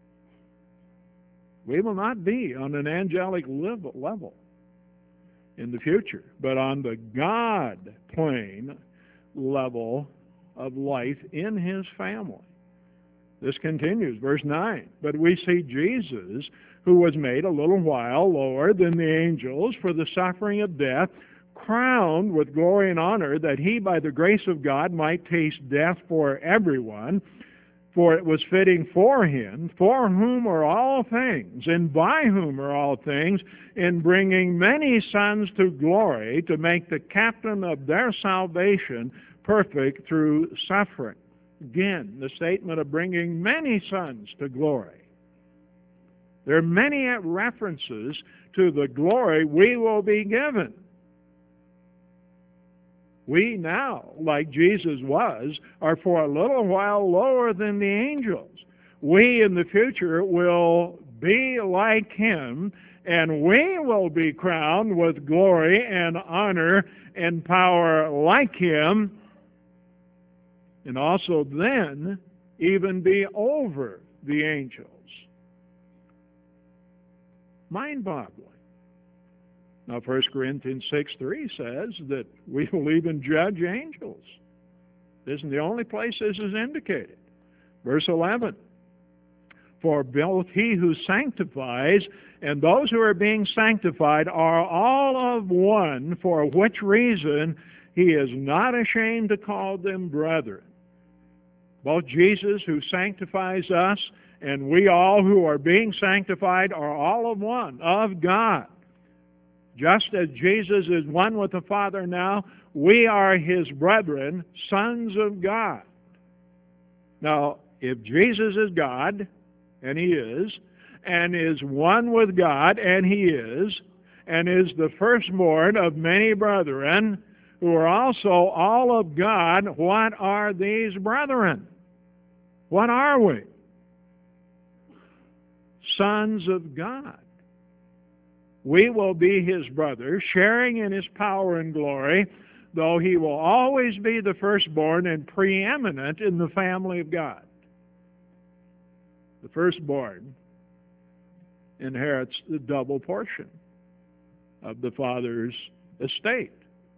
We will not be on an angelic level in the future, but on the God plane level of life in his family. This continues, verse 9. But we see Jesus, who was made a little while lower than the angels for the suffering of death, crowned with glory and honor, that he by the grace of God might taste death for everyone. For it was fitting for him, for whom are all things, and by whom are all things, in bringing many sons to glory, to make the captain of their salvation perfect through suffering. Again, the statement of bringing many sons to glory. There are many references to the glory we will be given. We now, like Jesus was, are for a little while lower than the angels. We in the future will be like him, and we will be crowned with glory and honor and power like him, and also then even be over the angels. Mind-boggling. Now, 1 Corinthians 6:3 says that we will even judge angels. This isn't the only place this is indicated. Verse 11, for both he who sanctifies and those who are being sanctified are all of one, for which reason he is not ashamed to call them brethren. Both Jesus, who sanctifies us, and we all who are being sanctified are all of one, of God. Just as Jesus is one with the Father now, we are his brethren, sons of God. Now, if Jesus is God, and he is one with God, and he is the firstborn of many brethren, who are also all of God, what are these brethren? What are we? Sons of God. We will be his brothers, sharing in his power and glory, though he will always be the firstborn and preeminent in the family of God. The firstborn inherits the double portion of the Father's estate,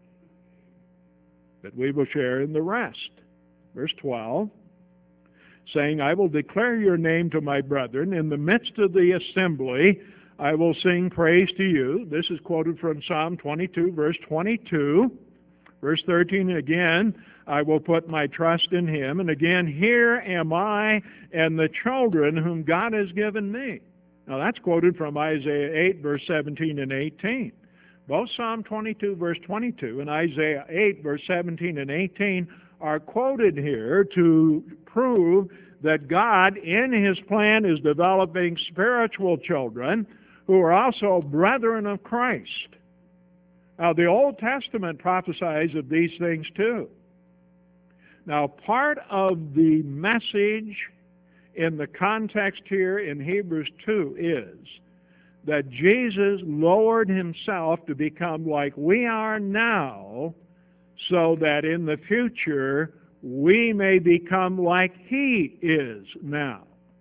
but we will share in the rest. Verse 12, saying, I will declare your name to my brethren. In the midst of the assembly, I will sing praise to you. This is quoted from Psalm 22, verse 22. Verse 13, again, I will put my trust in him. And again, here am I and the children whom God has given me. Now that's quoted from Isaiah 8, verse 17 and 18. Both Psalm 22, verse 22, and Isaiah 8, verse 17 and 18 are quoted here to prove that God, in his plan, is developing spiritual children who are also brethren of Christ. Now, the Old Testament prophesies of these things too. Now, part of the message in the context here in Hebrews 2 is that Jesus lowered himself to become like we are now, so that in the future we may become like he is now.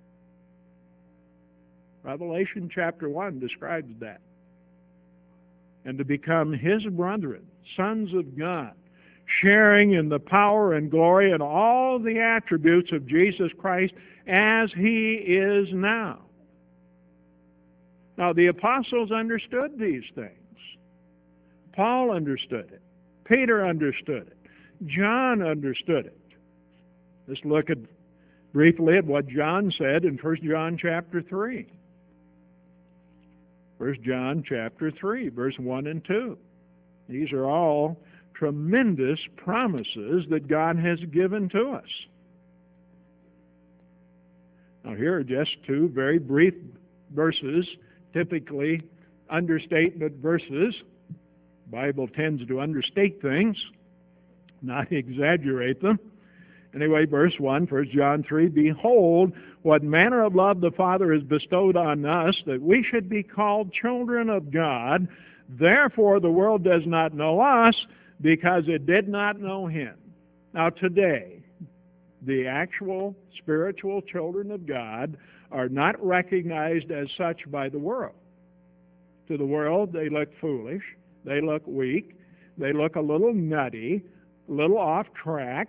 Revelation chapter 1 describes that. And to become his brethren, sons of God, sharing in the power and glory and all the attributes of Jesus Christ as he is now. Now, the apostles understood these things. Paul understood it. Peter understood it. John understood it. Let's look briefly at what John said in 1 John chapter 3. 1 John chapter 3, verse 1 and 2. These are all tremendous promises that God has given to us. Now, here are just two very brief verses, typically understatement verses. The Bible tends to understate things, not exaggerate them. Anyway, verse 1, 1 John 3, behold, what manner of love the Father has bestowed on us, that we should be called children of God. Therefore the world does not know us, because it did not know him. Now today, the actual spiritual children of God are not recognized as such by the world. To the world, they look foolish, they look weak, they look a little nutty, a little off track,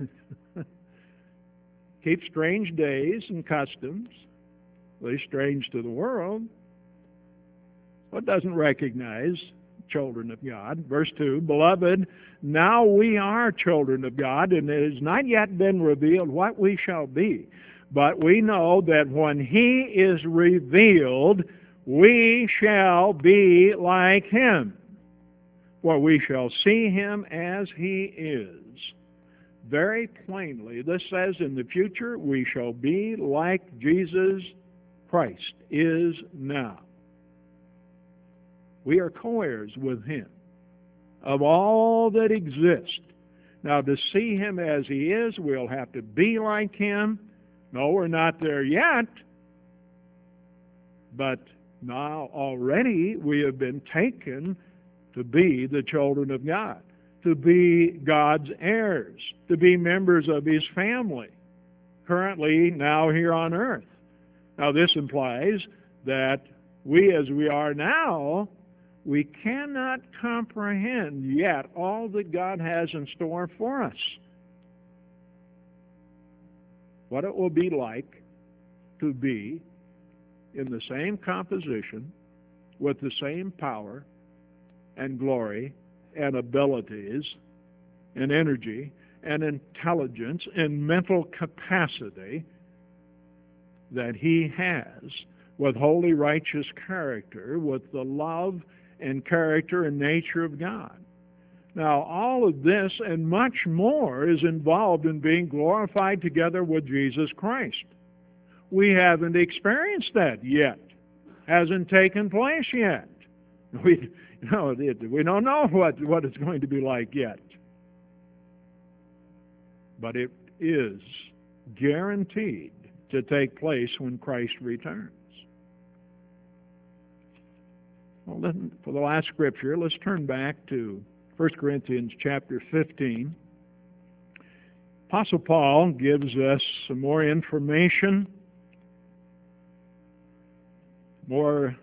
keep strange days and customs, at least strange to the world, but doesn't recognize children of God. Verse 2, beloved, now we are children of God, and it has not yet been revealed what we shall be. But we know that when he is revealed, we shall be like him, for we shall see him as he is. Very plainly, this says in the future, we shall be like Jesus Christ is now. We are co-heirs with him of all that exists. Now, to see him as he is, we'll have to be like him. No, we're not there yet. But now already we have been taken to be the children of God, to be God's heirs, to be members of his family, currently now here on earth. Now, this implies that we, as we are now, we cannot comprehend yet all that God has in store for us. What it will be like to be in the same composition, with the same power and glory and abilities and energy and intelligence and mental capacity that he has, with holy, righteous character, with the love and character and nature of God. Now, all of this and much more is involved in being glorified together with Jesus Christ. We haven't experienced that yet. Hasn't taken place yet. We don't know what it's going to be like yet. But it is guaranteed to take place when Christ returns. Well, then, for the last scripture, let's turn back to 1 Corinthians chapter 15. Apostle Paul gives us some more information, more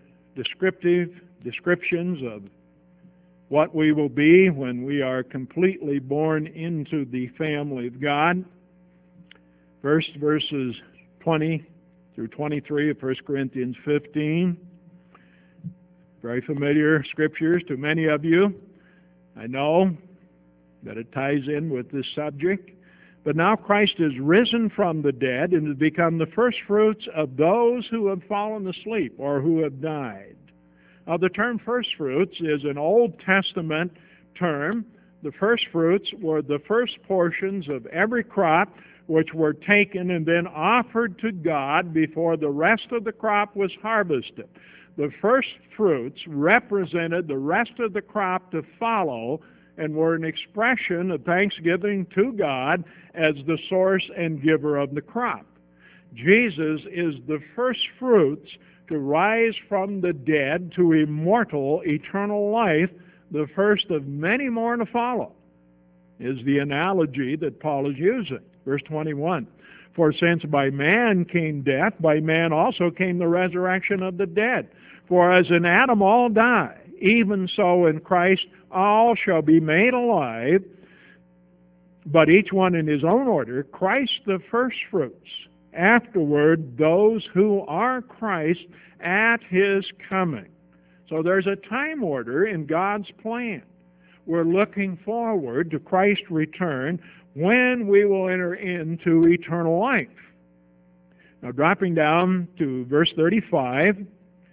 descriptions of what we will be when we are completely born into the family of God. First, verses 20 through 23 of 1 Corinthians 15. Very familiar scriptures to many of you. I know that it ties in with this subject. But now Christ is risen from the dead and has become the firstfruits of those who have fallen asleep or who have died. Now, the term firstfruits is an Old Testament term. The firstfruits were the first portions of every crop which were taken and then offered to God before the rest of the crop was harvested. The first fruits represented the rest of the crop to follow and were an expression of thanksgiving to God as the source and giver of the crop. Jesus is the first fruits to rise from the dead to immortal, eternal life, the first of many more to follow, is the analogy that Paul is using. Verse 21, for since by man came death, by man also came the resurrection of the dead. For as in Adam all die, even so in Christ all shall be made alive, but each one in his own order, Christ the firstfruits, afterward those who are Christ at his coming. So there's a time order in God's plan. We're looking forward to Christ's return when we will enter into eternal life. Now, dropping down to verse 35,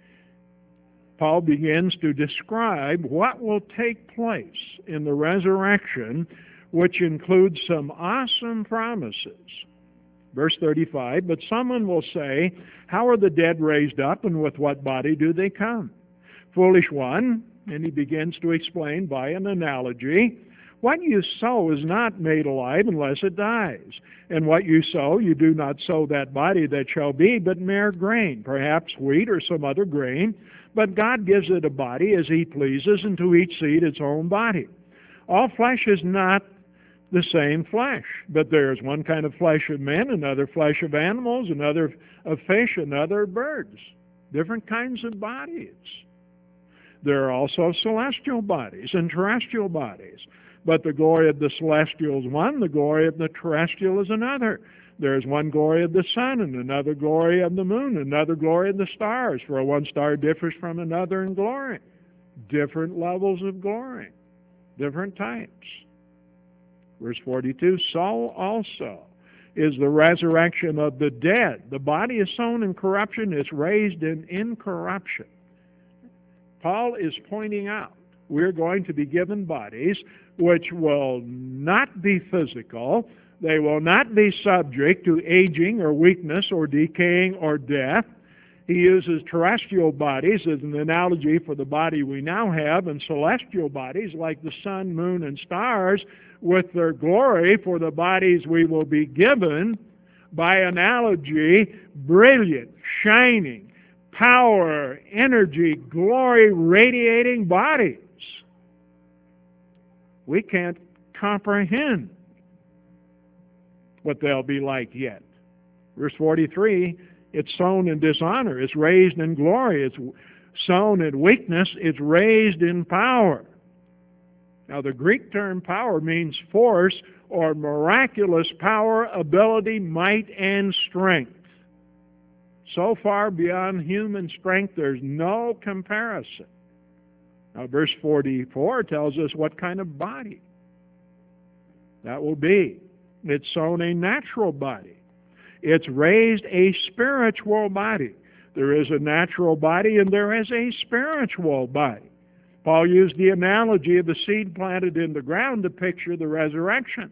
Paul begins to describe what will take place in the resurrection, which includes some awesome promises. Verse 35, but someone will say, how are the dead raised up, and with what body do they come? Foolish one, and he begins to explain by an analogy, What you sow is not made alive unless it dies. And what you sow, you do not sow that body that shall be, but mere grain, perhaps wheat or some other grain. But God gives it a body as He pleases, and to each seed its own body. All flesh is not the same flesh, but there is one kind of flesh of men, another flesh of animals, another of fish, another of birds. Different kinds of bodies. There are also celestial bodies and terrestrial bodies. But the glory of the celestial is one, the glory of the terrestrial is another. There is one glory of the sun, and another glory of the moon, another glory of the stars, for one star differs from another in glory. Different levels of glory, different types. Verse 42, so also is the resurrection of the dead. The body is sown in corruption, is raised in incorruption. Paul is pointing out we're going to be given bodies which will not be physical. They will not be subject to aging or weakness or decaying or death. He uses terrestrial bodies as an analogy for the body we now have, and celestial bodies like the sun, moon, and stars with their glory for the bodies we will be given. By analogy, brilliant, shining, power, energy, glory radiating bodies. We can't comprehend what they'll be like yet. Verse 43, it's sown in dishonor, it's raised in glory, it's sown in weakness, it's raised in power. Now the Greek term power means force or miraculous power, ability, might, and strength. So far beyond human strength, there's no comparison. Now, verse 44 tells us what kind of body that will be. It's sown a natural body. It's raised a spiritual body. There is a natural body and there is a spiritual body. Paul used the analogy of the seed planted in the ground to picture the resurrection.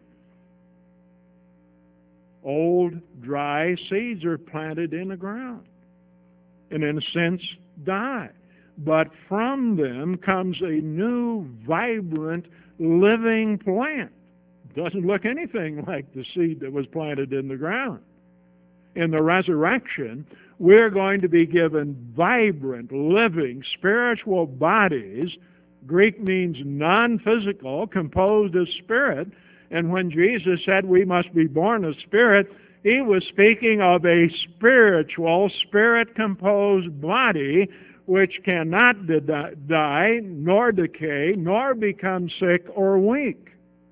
Old, dry seeds are planted in the ground and in a sense die. But from them comes a new, vibrant, living plant. It doesn't look anything like the seed that was planted in the ground. In the resurrection, we're going to be given vibrant, living, spiritual bodies. Greek means non-physical, composed of spirit. And when Jesus said we must be born of spirit, He was speaking of a spiritual, spirit-composed body which cannot die, nor decay, nor become sick or weak.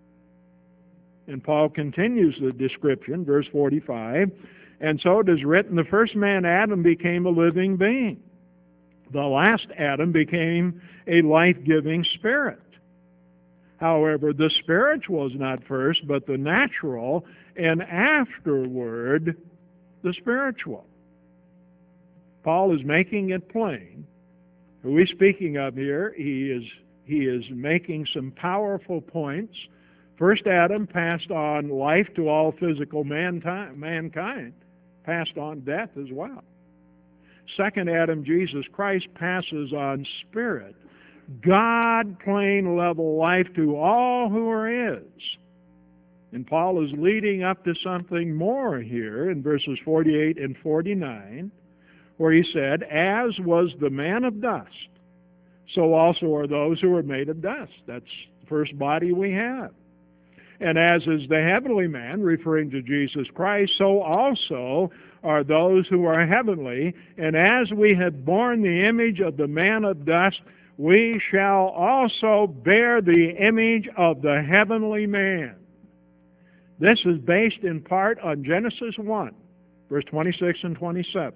And Paul continues the description, verse 45, and so it is written, the first man, Adam, became a living being. The last Adam became a life-giving spirit. However, the spiritual is not first, but the natural, and afterward, the spiritual. Paul is making it plain. Who he's speaking of here, he is making some powerful points. First Adam passed on life to all physical mankind, passed on death as well. Second Adam, Jesus Christ, passes on spirit, God plane level life to all who are His. And Paul is leading up to something more here in verses 48 and 49, where he said, as was the man of dust, so also are those who are made of dust. That's the first body we have. And as is the heavenly man, referring to Jesus Christ, so also are those who are heavenly. And as we have borne the image of the man of dust, we shall also bear the image of the heavenly man. This is based in part on Genesis 1, verse 26 and 27.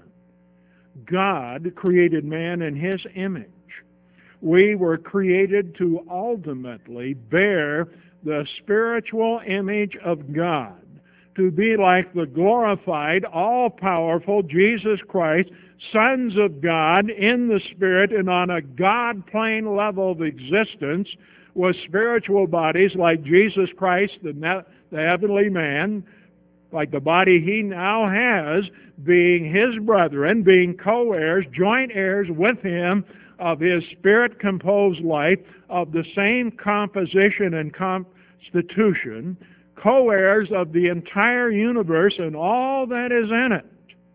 God created man in His image. We were created to ultimately bear the spiritual image of God, to be like the glorified, all-powerful Jesus Christ, sons of God in the Spirit and on a God-plane level of existence, with spiritual bodies like Jesus Christ, the heavenly man, like the body He now has, being His brethren, being co-heirs, joint heirs with Him of His Spirit-composed life, of the same composition and institution, co-heirs of the entire universe and all that is in it.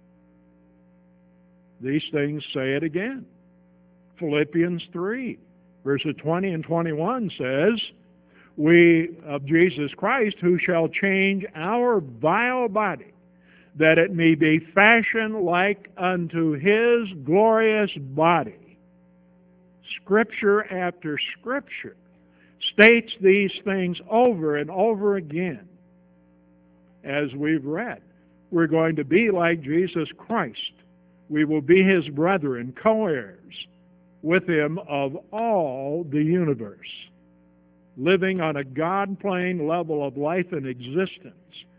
These things say it again. Philippians 3, verses 20 and 21 says, we of Jesus Christ, who shall change our vile body, that it may be fashioned like unto his glorious body. Scripture after Scripture states these things over and over again. As we've read, we're going to be like Jesus Christ. We will be his brethren, co-heirs with him of all the universe, living on a God-plane level of life and existence.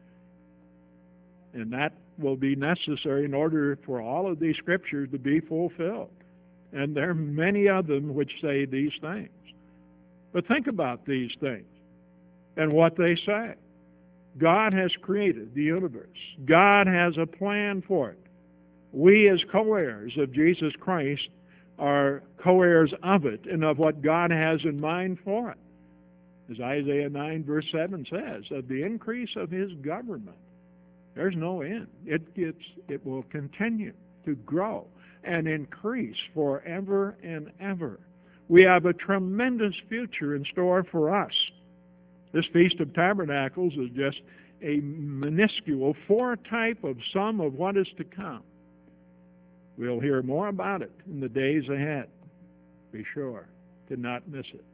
And that will be necessary in order for all of these scriptures to be fulfilled. And there are many of them which say these things. But think about these things and what they say. God has created the universe. God has a plan for it. We as co-heirs of Jesus Christ are co-heirs of it and of what God has in mind for it. As Isaiah 9 verse 7 says, of the increase of his government, there's no end. It will continue to grow and increase forever and ever. We have a tremendous future in store for us. This Feast of Tabernacles is just a minuscule foretype of some of what is to come. We'll hear more about it in the days ahead. Be sure to not miss it.